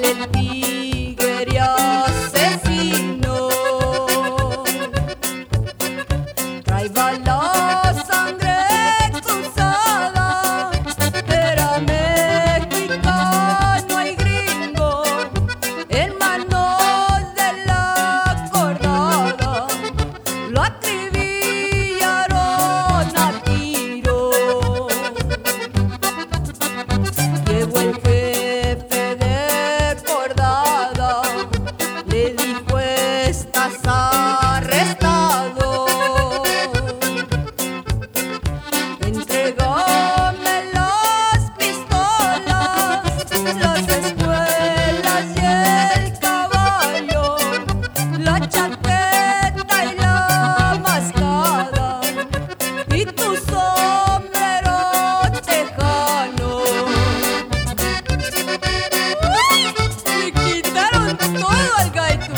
el tigre asesino. Traía la sangre cruzada, era mexicano y gringo, en manos de la cordada lo acribillaron a tiro. Llegó el jefe de cordada, le dijo: estás arrestado, entrégame las pistolas, las espuelas y el caballo, la chaqueta y la mascada y tu sombrero tejano. Le quitaron todo al gaito.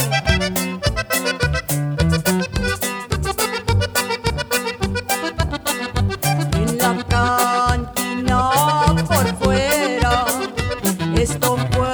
En la cantina por fuera, esto fue